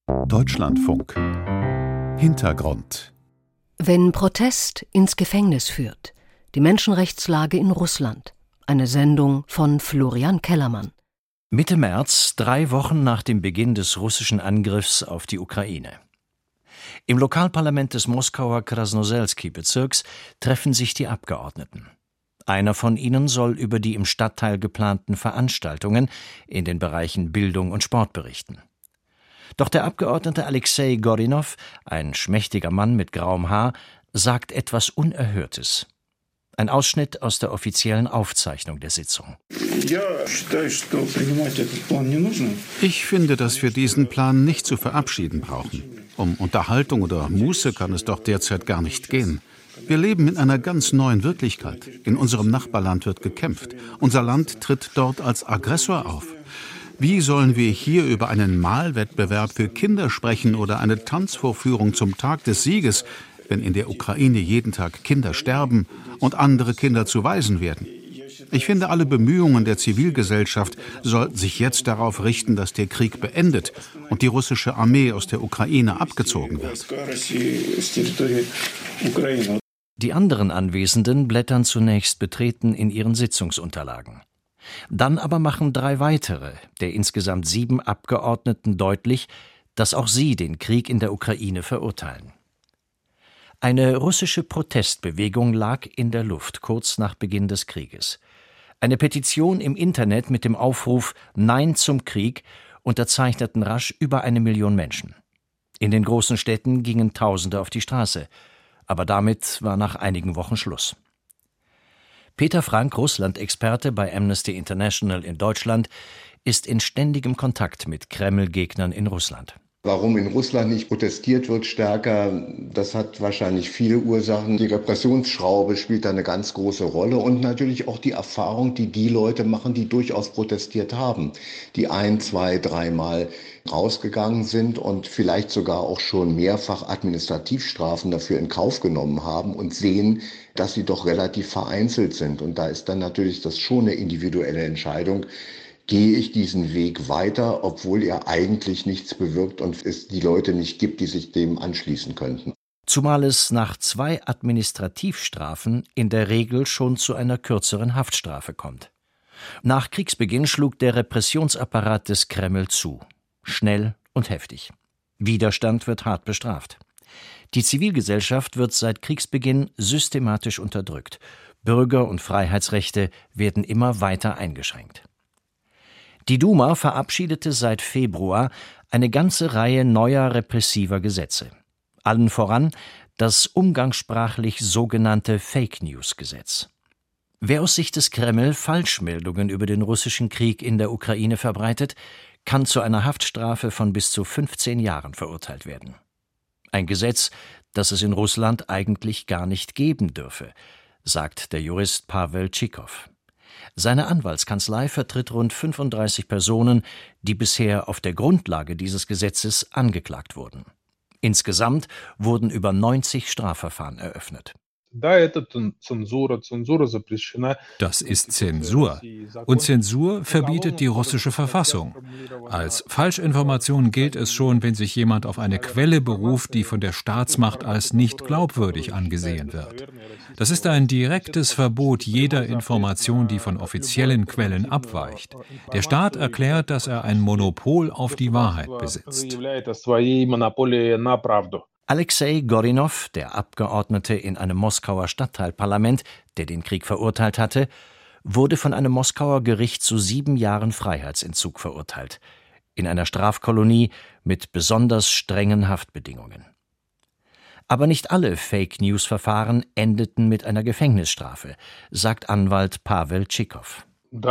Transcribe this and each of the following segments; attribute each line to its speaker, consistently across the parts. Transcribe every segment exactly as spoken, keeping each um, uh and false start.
Speaker 1: Deutschlandfunk. Hintergrund.
Speaker 2: Wenn Protest ins Gefängnis führt. Die Menschenrechtslage in Russland. Eine Sendung von Florian Kellermann.
Speaker 3: Mitte März, drei Wochen nach dem Beginn des russischen Angriffs auf die Ukraine. Im Lokalparlament des Moskauer Krasnoselski-Bezirks treffen sich die Abgeordneten. Einer von ihnen soll über die im Stadtteil geplanten Veranstaltungen in den Bereichen Bildung und Sport berichten. Doch der Abgeordnete Alexei Gorinov, ein schmächtiger Mann mit grauem Haar, sagt etwas Unerhörtes. Ein Ausschnitt aus der offiziellen Aufzeichnung der Sitzung.
Speaker 4: Ich finde, dass wir diesen Plan nicht zu verabschieden brauchen. Um Unterhaltung oder Muße kann es doch derzeit gar nicht gehen. Wir leben in einer ganz neuen Wirklichkeit. In unserem Nachbarland wird gekämpft. Unser Land tritt dort als Aggressor auf. Wie sollen wir hier über einen Malwettbewerb für Kinder sprechen oder eine Tanzvorführung zum Tag des Sieges, wenn in der Ukraine jeden Tag Kinder sterben und andere Kinder zu Waisen werden? Ich finde, alle Bemühungen der Zivilgesellschaft sollten sich jetzt darauf richten, dass der Krieg beendet und die russische Armee aus der Ukraine abgezogen wird.
Speaker 3: Die anderen Anwesenden blättern zunächst betreten in ihren Sitzungsunterlagen. Dann aber machen drei weitere, der insgesamt sieben Abgeordneten, deutlich, dass auch sie den Krieg in der Ukraine verurteilen. Eine russische Protestbewegung lag in der Luft kurz nach Beginn des Krieges. Eine Petition im Internet mit dem Aufruf »Nein zum Krieg« unterzeichneten rasch über eine Million Menschen. In den großen Städten gingen Tausende auf die Straße. Aber damit war nach einigen Wochen Schluss. Peter Frank, Russland-Experte bei Amnesty International in Deutschland, ist in ständigem Kontakt mit Kreml-Gegnern in Russland.
Speaker 5: Warum in Russland nicht protestiert wird stärker, das hat wahrscheinlich viele Ursachen. Die Repressionsschraube spielt da eine ganz große Rolle und natürlich auch die Erfahrung, die die Leute machen, die durchaus protestiert haben, die ein, zwei, dreimal rausgegangen sind und vielleicht sogar auch schon mehrfach Administrativstrafen dafür in Kauf genommen haben und sehen, dass sie doch relativ vereinzelt sind. Und da ist dann natürlich das schon eine individuelle Entscheidung. Gehe ich diesen Weg weiter, obwohl er eigentlich nichts bewirkt und es die Leute nicht gibt, die sich dem anschließen könnten.
Speaker 3: Zumal es nach zwei Administrativstrafen in der Regel schon zu einer kürzeren Haftstrafe kommt. Nach Kriegsbeginn schlug der Repressionsapparat des Kreml zu. Schnell und heftig. Widerstand wird hart bestraft. Die Zivilgesellschaft wird seit Kriegsbeginn systematisch unterdrückt. Bürger- und Freiheitsrechte werden immer weiter eingeschränkt. Die Duma verabschiedete seit Februar eine ganze Reihe neuer repressiver Gesetze. Allen voran das umgangssprachlich sogenannte Fake-News-Gesetz. Wer aus Sicht des Kreml Falschmeldungen über den russischen Krieg in der Ukraine verbreitet, kann zu einer Haftstrafe von bis zu fünfzehn Jahren verurteilt werden. Ein Gesetz, das es in Russland eigentlich gar nicht geben dürfe, sagt der Jurist Pawel Tschikow. Seine Anwaltskanzlei vertritt rund fünfunddreißig Personen, die bisher auf der Grundlage dieses Gesetzes angeklagt wurden. Insgesamt wurden über neunzig Strafverfahren eröffnet.
Speaker 6: Das ist Zensur. Und Zensur verbietet die russische Verfassung. Als Falschinformation gilt es schon, wenn sich jemand auf eine Quelle beruft, die von der Staatsmacht als nicht glaubwürdig angesehen wird. Das ist ein direktes Verbot jeder Information, die von offiziellen Quellen abweicht. Der Staat erklärt, dass er ein Monopol auf die Wahrheit besitzt.
Speaker 3: Alexei Gorinov, der Abgeordnete in einem Moskauer Stadtteilparlament, der den Krieg verurteilt hatte, wurde von einem Moskauer Gericht zu sieben Jahren Freiheitsentzug verurteilt, in einer Strafkolonie mit besonders strengen Haftbedingungen. Aber nicht alle Fake-News-Verfahren endeten mit einer Gefängnisstrafe, sagt Anwalt Pawel Tschikow.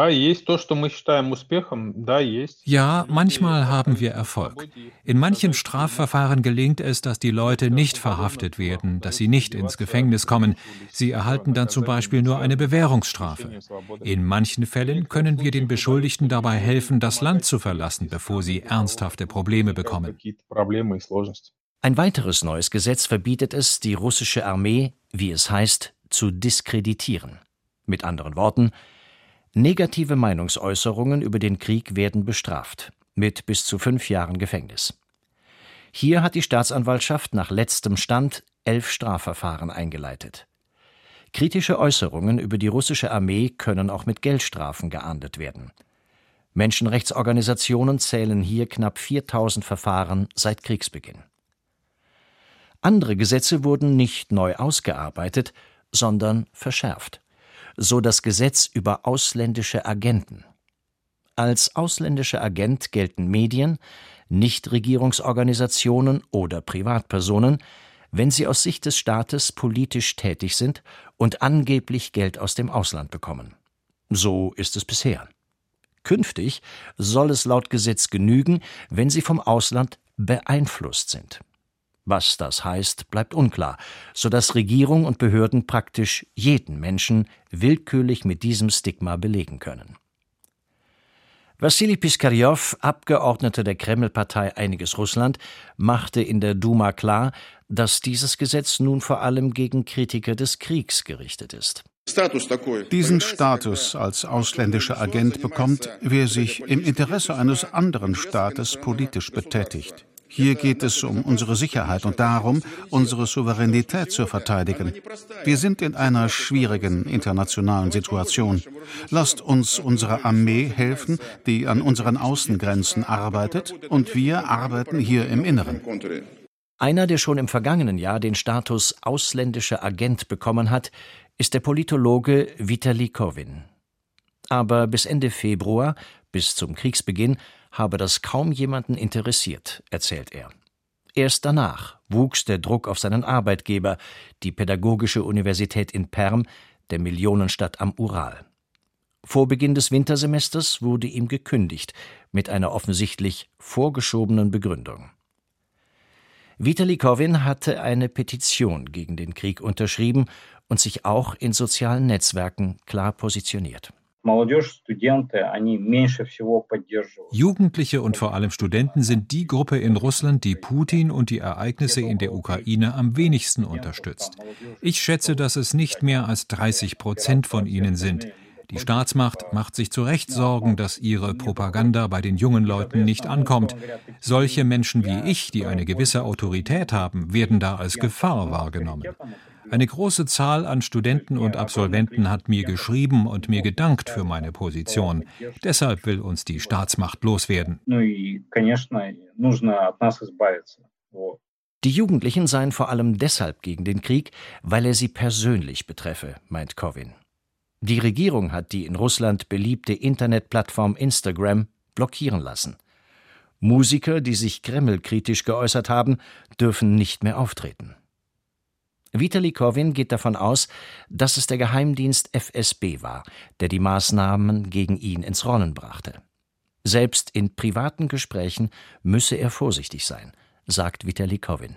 Speaker 6: Ja, manchmal haben wir Erfolg. In manchen Strafverfahren gelingt es, dass die Leute nicht verhaftet werden, dass sie nicht ins Gefängnis kommen. Sie erhalten dann zum Beispiel nur eine Bewährungsstrafe. In manchen Fällen können wir den Beschuldigten dabei helfen, das Land zu verlassen, bevor sie ernsthafte Probleme bekommen.
Speaker 3: Ein weiteres neues Gesetz verbietet es, die russische Armee, wie es heißt, zu diskreditieren. Mit anderen Worten, negative Meinungsäußerungen über den Krieg werden bestraft, mit bis zu fünf Jahren Gefängnis. Hier hat die Staatsanwaltschaft nach letztem Stand elf Strafverfahren eingeleitet. Kritische Äußerungen über die russische Armee können auch mit Geldstrafen geahndet werden. Menschenrechtsorganisationen zählen hier knapp viertausend Verfahren seit Kriegsbeginn. Andere Gesetze wurden nicht neu ausgearbeitet, sondern verschärft. So das Gesetz über ausländische Agenten. Als ausländischer Agent gelten Medien, Nichtregierungsorganisationen oder Privatpersonen, wenn sie aus Sicht des Staates politisch tätig sind und angeblich Geld aus dem Ausland bekommen. So ist es bisher. Künftig soll es laut Gesetz genügen, wenn sie vom Ausland beeinflusst sind. Was das heißt, bleibt unklar, sodass Regierung und Behörden praktisch jeden Menschen willkürlich mit diesem Stigma belegen können. Wassili Piskarjow, Abgeordneter der Kreml-Partei Einiges Russland, machte in der Duma klar, dass dieses Gesetz nun vor allem gegen Kritiker des Kriegs gerichtet ist.
Speaker 4: Diesen Status als ausländischer Agent bekommt, wer sich im Interesse eines anderen Staates politisch betätigt. Hier geht es um unsere Sicherheit und darum, unsere Souveränität zu verteidigen. Wir sind in einer schwierigen internationalen Situation. Lasst uns unserer Armee helfen, die an unseren Außengrenzen arbeitet, und wir arbeiten hier im Inneren.
Speaker 3: Einer, der schon im vergangenen Jahr den Status ausländischer Agent bekommen hat, ist der Politologe Vitali Kovin. Aber bis Ende Februar, bis zum Kriegsbeginn, habe das kaum jemanden interessiert, erzählt er. Erst danach wuchs der Druck auf seinen Arbeitgeber, die Pädagogische Universität in Perm, der Millionenstadt am Ural. Vor Beginn des Wintersemesters wurde ihm gekündigt, mit einer offensichtlich vorgeschobenen Begründung. Vitali Kovin hatte eine Petition gegen den Krieg unterschrieben und sich auch in sozialen Netzwerken klar positioniert.
Speaker 6: Jugendliche und vor allem Studenten sind die Gruppe in Russland, die Putin und die Ereignisse in der Ukraine am wenigsten unterstützt. Ich schätze, dass es nicht mehr als dreißig Prozent von ihnen sind. Die Staatsmacht macht sich zu Recht Sorgen, dass ihre Propaganda bei den jungen Leuten nicht ankommt. Solche Menschen wie ich, die eine gewisse Autorität haben, werden da als Gefahr wahrgenommen. Eine große Zahl an Studenten und Absolventen hat mir geschrieben und mir gedankt für meine Position. Deshalb will uns die Staatsmacht loswerden.
Speaker 3: Die Jugendlichen seien vor allem deshalb gegen den Krieg, weil er sie persönlich betreffe, meint Kovin. Die Regierung hat die in Russland beliebte Internetplattform Instagram blockieren lassen. Musiker, die sich kremlkritisch geäußert haben, dürfen nicht mehr auftreten. Vitali Kovin geht davon aus, dass es der Geheimdienst F S B war, der die Maßnahmen gegen ihn ins Rollen brachte. Selbst in privaten Gesprächen müsse er vorsichtig sein, sagt Vitali Kovin.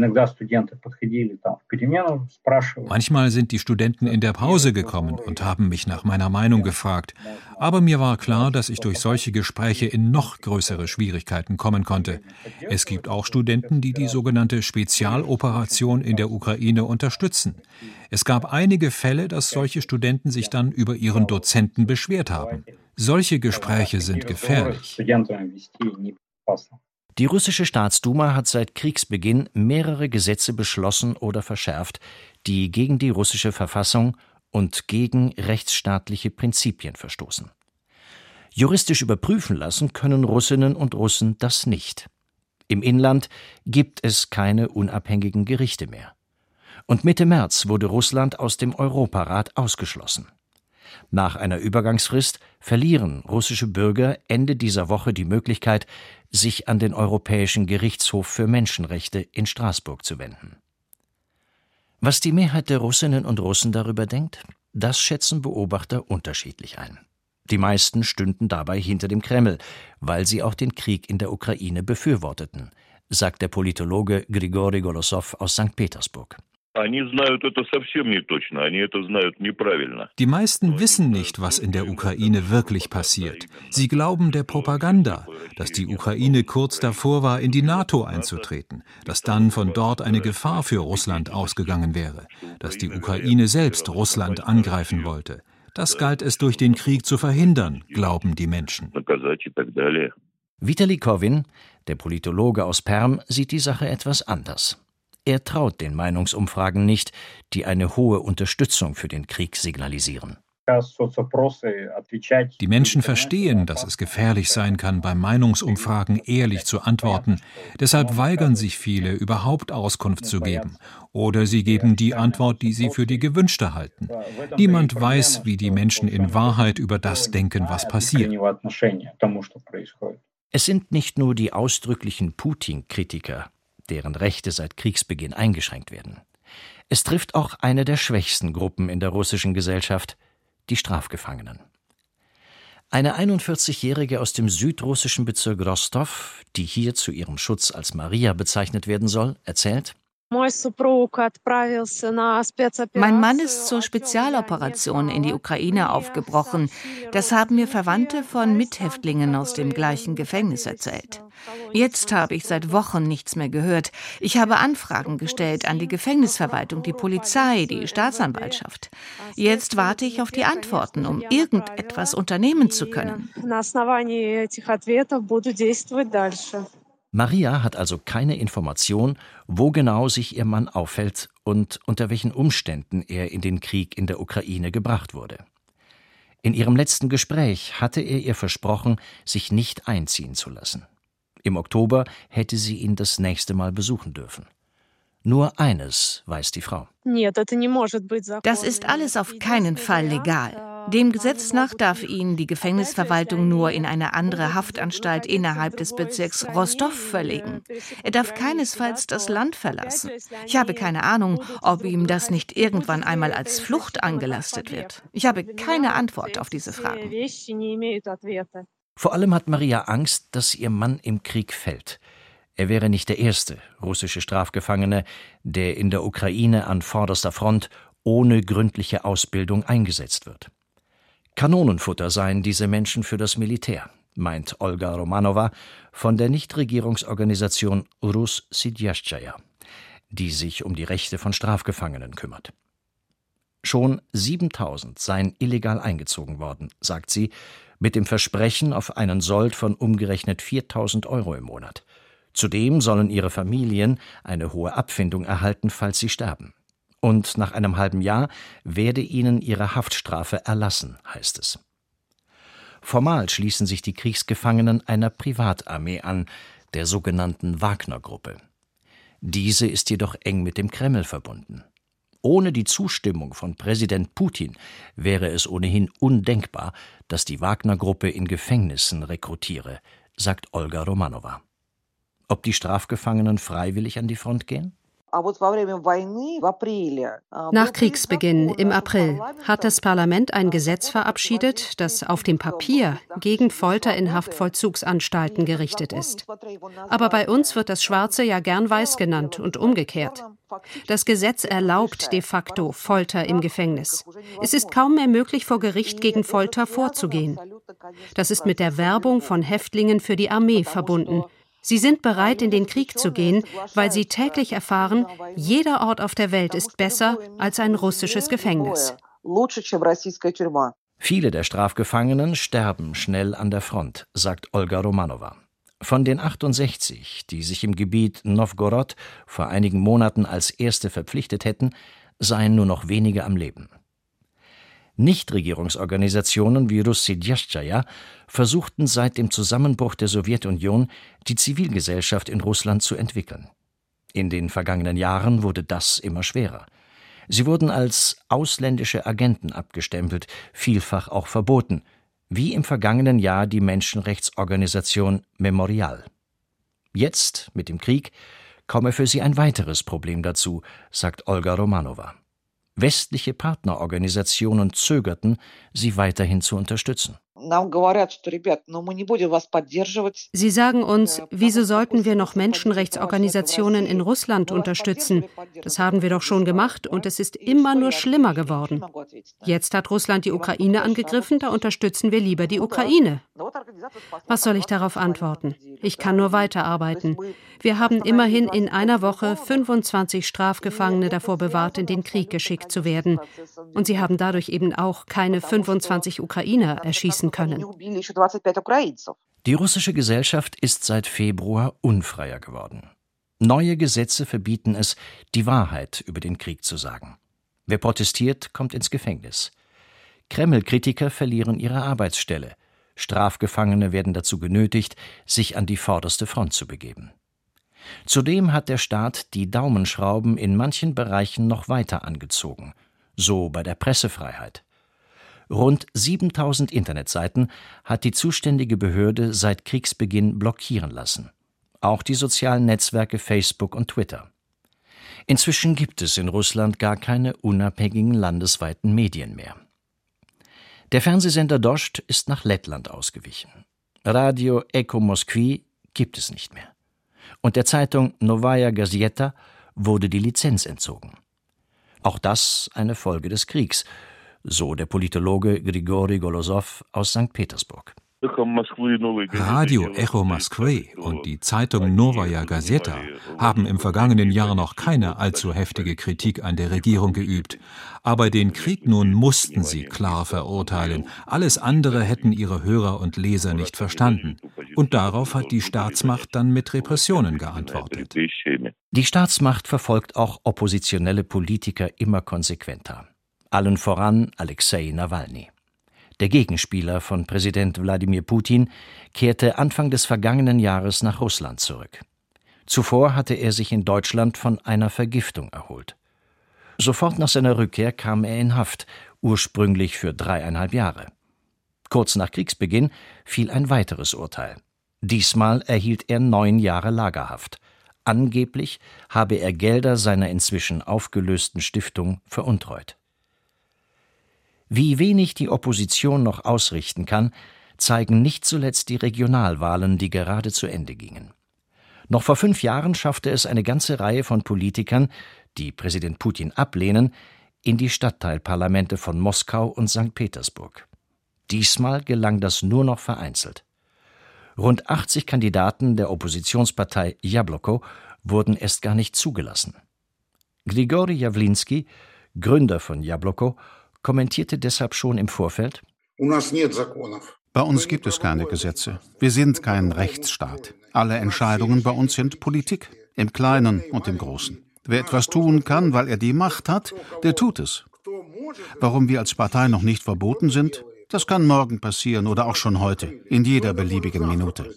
Speaker 6: Manchmal sind die Studenten in der Pause gekommen und haben mich nach meiner Meinung gefragt. Aber mir war klar, dass ich durch solche Gespräche in noch größere Schwierigkeiten kommen konnte. Es gibt auch Studenten, die die sogenannte Spezialoperation in der Ukraine unterstützen. Es gab einige Fälle, dass solche Studenten sich dann über ihren Dozenten beschwert haben. Solche Gespräche sind gefährlich.
Speaker 3: Die russische Staatsduma hat seit Kriegsbeginn mehrere Gesetze beschlossen oder verschärft, die gegen die russische Verfassung und gegen rechtsstaatliche Prinzipien verstoßen. Juristisch überprüfen lassen können Russinnen und Russen das nicht. Im Inland gibt es keine unabhängigen Gerichte mehr. Und Mitte März wurde Russland aus dem Europarat ausgeschlossen. Nach einer Übergangsfrist verlieren russische Bürger Ende dieser Woche die Möglichkeit, sich an den Europäischen Gerichtshof für Menschenrechte in Straßburg zu wenden. Was die Mehrheit der Russinnen und Russen darüber denkt, das schätzen Beobachter unterschiedlich ein. Die meisten stünden dabei hinter dem Kreml, weil sie auch den Krieg in der Ukraine befürworteten, sagt der Politologe Grigori Golossow aus Sankt Petersburg.
Speaker 6: Die meisten wissen nicht, was in der Ukraine wirklich passiert. Sie glauben der Propaganda, dass die Ukraine kurz davor war, in die NATO einzutreten, dass dann von dort eine Gefahr für Russland ausgegangen wäre, dass die Ukraine selbst Russland angreifen wollte. Das galt es durch den Krieg zu verhindern, glauben die Menschen.
Speaker 3: Vitali Kovin, der Politologe aus Perm, sieht die Sache etwas anders. Er traut den Meinungsumfragen nicht, die eine hohe Unterstützung für den Krieg signalisieren.
Speaker 6: Die Menschen verstehen, dass es gefährlich sein kann, bei Meinungsumfragen ehrlich zu antworten. Deshalb weigern sich viele, überhaupt Auskunft zu geben. Oder sie geben die Antwort, die sie für die gewünschte halten. Niemand weiß, wie die Menschen in Wahrheit über das denken, was passiert.
Speaker 3: Es sind nicht nur die ausdrücklichen Putin-Kritiker, deren Rechte seit Kriegsbeginn eingeschränkt werden. Es trifft auch eine der schwächsten Gruppen in der russischen Gesellschaft, die Strafgefangenen. Eine einundvierzigjährige aus dem südrussischen Bezirk Rostov, die hier zu ihrem Schutz als Maria bezeichnet werden soll, erzählt:
Speaker 7: Mein Mann ist zur Spezialoperation in die Ukraine aufgebrochen. Das haben mir Verwandte von Mithäftlingen aus dem gleichen Gefängnis erzählt. Jetzt habe ich seit Wochen nichts mehr gehört. Ich habe Anfragen gestellt an die Gefängnisverwaltung, die Polizei, die Staatsanwaltschaft. Jetzt warte ich auf die Antworten, um irgendetwas unternehmen zu können.
Speaker 3: Maria hat also keine Information, wo genau sich ihr Mann aufhält und unter welchen Umständen er in den Krieg in der Ukraine gebracht wurde. In ihrem letzten Gespräch hatte er ihr versprochen, sich nicht einziehen zu lassen. Im Oktober hätte sie ihn das nächste Mal besuchen dürfen. Nur eines weiß die Frau:
Speaker 7: Das ist alles auf keinen Fall legal. Dem Gesetz nach darf ihn die Gefängnisverwaltung nur in eine andere Haftanstalt innerhalb des Bezirks Rostov verlegen. Er darf keinesfalls das Land verlassen. Ich habe keine Ahnung, ob ihm das nicht irgendwann einmal als Flucht angelastet wird. Ich habe keine Antwort auf diese Fragen.
Speaker 3: Vor allem hat Maria Angst, dass ihr Mann im Krieg fällt. Er wäre nicht der erste russische Strafgefangene, der in der Ukraine an vorderster Front ohne gründliche Ausbildung eingesetzt wird. Kanonenfutter seien diese Menschen für das Militär, meint Olga Romanova von der Nichtregierungsorganisation Russ Sidjastschaya, die sich um die Rechte von Strafgefangenen kümmert. Schon siebentausend seien illegal eingezogen worden, sagt sie, mit dem Versprechen auf einen Sold von umgerechnet viertausend Euro im Monat. Zudem sollen ihre Familien eine hohe Abfindung erhalten, falls sie sterben. Und nach einem halben Jahr werde ihnen ihre Haftstrafe erlassen, heißt es. Formal schließen sich die Kriegsgefangenen einer Privatarmee an, der sogenannten Wagner-Gruppe. Diese ist jedoch eng mit dem Kreml verbunden. Ohne die Zustimmung von Präsident Putin wäre es ohnehin undenkbar, dass die Wagner-Gruppe in Gefängnissen rekrutiere, sagt Olga Romanova. Ob die Strafgefangenen freiwillig an die Front gehen?
Speaker 8: Nach Kriegsbeginn im April hat das Parlament ein Gesetz verabschiedet, das auf dem Papier gegen Folter in Haftvollzugsanstalten gerichtet ist. Aber bei uns wird das Schwarze ja gern Weiß genannt und umgekehrt. Das Gesetz erlaubt de facto Folter im Gefängnis. Es ist kaum mehr möglich, vor Gericht gegen Folter vorzugehen. Das ist mit der Werbung von Häftlingen für die Armee verbunden. Sie sind bereit, in den Krieg zu gehen, weil sie täglich erfahren, jeder Ort auf der Welt ist besser als ein russisches Gefängnis.
Speaker 3: Viele der Strafgefangenen sterben schnell an der Front, sagt Olga Romanova. Von den achtundsechzig, die sich im Gebiet Nowgorod vor einigen Monaten als Erste verpflichtet hätten, seien nur noch wenige am Leben. Nichtregierungsorganisationen wie Russ Sidjastschaya versuchten seit dem Zusammenbruch der Sowjetunion, die Zivilgesellschaft in Russland zu entwickeln. In den vergangenen Jahren wurde das immer schwerer. Sie wurden als ausländische Agenten abgestempelt, vielfach auch verboten, wie im vergangenen Jahr die Menschenrechtsorganisation Memorial. Jetzt, mit dem Krieg, komme für sie ein weiteres Problem dazu, sagt Olga Romanova. Westliche Partnerorganisationen zögerten, sie weiterhin zu unterstützen.
Speaker 8: Sie sagen uns, wieso sollten wir noch Menschenrechtsorganisationen in Russland unterstützen? Das haben wir doch schon gemacht und es ist immer nur schlimmer geworden. Jetzt hat Russland die Ukraine angegriffen, da unterstützen wir lieber die Ukraine. Was soll ich darauf antworten? Ich kann nur weiterarbeiten. Wir haben immerhin in einer Woche fünfundzwanzig Strafgefangene davor bewahrt, in den Krieg geschickt zu werden. Und sie haben dadurch eben auch keine fünfundzwanzig Ukrainer erschießen können.
Speaker 3: Die russische Gesellschaft ist seit Februar unfreier geworden. Neue Gesetze verbieten es, die Wahrheit über den Krieg zu sagen. Wer protestiert, kommt ins Gefängnis. Kreml-Kritiker verlieren ihre Arbeitsstelle. Strafgefangene werden dazu genötigt, sich an die vorderste Front zu begeben. Zudem hat der Staat die Daumenschrauben in manchen Bereichen noch weiter angezogen, so bei der Pressefreiheit. Rund siebentausend Internetseiten hat die zuständige Behörde seit Kriegsbeginn blockieren lassen. Auch die sozialen Netzwerke Facebook und Twitter. Inzwischen gibt es in Russland gar keine unabhängigen landesweiten Medien mehr. Der Fernsehsender Dost ist nach Lettland ausgewichen. Radio Echo Moskwy gibt es nicht mehr. Und der Zeitung Novaya Gazeta wurde die Lizenz entzogen. Auch das eine Folge des Kriegs, so der Politologe Grigori Golosow aus Sankt Petersburg.
Speaker 6: Radio Echo Moskwy und die Zeitung Novaya Gazeta haben im vergangenen Jahr noch keine allzu heftige Kritik an der Regierung geübt. Aber den Krieg nun mussten sie klar verurteilen. Alles andere hätten ihre Hörer und Leser nicht verstanden. Und darauf hat die Staatsmacht dann mit Repressionen geantwortet.
Speaker 3: Die Staatsmacht verfolgt auch oppositionelle Politiker immer konsequenter. Allen voran Alexei Nawalny. Der Gegenspieler von Präsident Wladimir Putin kehrte Anfang des vergangenen Jahres nach Russland zurück. Zuvor hatte er sich in Deutschland von einer Vergiftung erholt. Sofort nach seiner Rückkehr kam er in Haft, ursprünglich für dreieinhalb Jahre. Kurz nach Kriegsbeginn fiel ein weiteres Urteil. Diesmal erhielt er neun Jahre Lagerhaft. Angeblich habe er Gelder seiner inzwischen aufgelösten Stiftung veruntreut. Wie wenig die Opposition noch ausrichten kann, zeigen nicht zuletzt die Regionalwahlen, die gerade zu Ende gingen. Noch vor fünf Jahren schaffte es eine ganze Reihe von Politikern, die Präsident Putin ablehnen, in die Stadtteilparlamente von Moskau und Sankt Petersburg. Diesmal gelang das nur noch vereinzelt. Rund achtzig Kandidaten der Oppositionspartei Jabloko wurden erst gar nicht zugelassen. Grigori Jawlinski, Gründer von Jabloko, kommentierte deshalb schon im Vorfeld:
Speaker 4: Bei uns gibt es keine Gesetze. Wir sind kein Rechtsstaat. Alle Entscheidungen bei uns sind Politik, im Kleinen und im Großen. Wer etwas tun kann, weil er die Macht hat, der tut es. Warum wir als Partei noch nicht verboten sind, das kann morgen passieren oder auch schon heute, in jeder beliebigen Minute.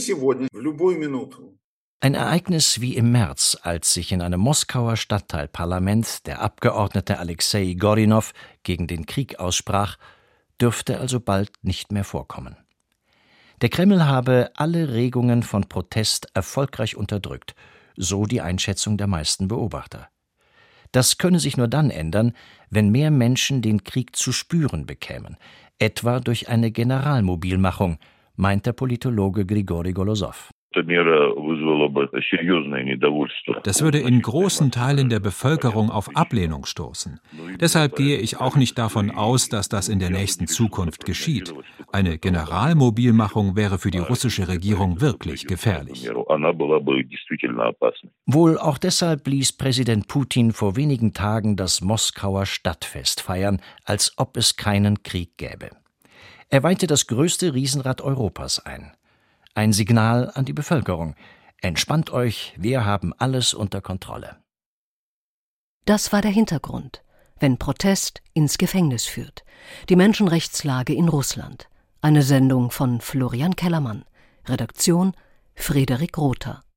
Speaker 3: Ein Ereignis wie im März, als sich in einem Moskauer Stadtteilparlament der Abgeordnete Alexei Gorinow gegen den Krieg aussprach, dürfte also bald nicht mehr vorkommen. Der Kreml habe alle Regungen von Protest erfolgreich unterdrückt, so die Einschätzung der meisten Beobachter. Das könne sich nur dann ändern, wenn mehr Menschen den Krieg zu spüren bekämen, etwa durch eine Generalmobilmachung, meint der Politologe Grigori Golosow.
Speaker 6: Das würde in großen Teilen der Bevölkerung auf Ablehnung stoßen. Deshalb gehe ich auch nicht davon aus, dass das in der nächsten Zukunft geschieht. Eine Generalmobilmachung wäre für die russische Regierung wirklich gefährlich.
Speaker 3: Wohl auch deshalb ließ Präsident Putin vor wenigen Tagen das Moskauer Stadtfest feiern, als ob es keinen Krieg gäbe. Er weihte das größte Riesenrad Europas ein. Ein Signal an die Bevölkerung: Entspannt euch, wir haben alles unter Kontrolle.
Speaker 2: Das war der Hintergrund, wenn Protest ins Gefängnis führt. Die Menschenrechtslage in Russland. Eine Sendung von Florian Kellermann. Redaktion Frederik Rother.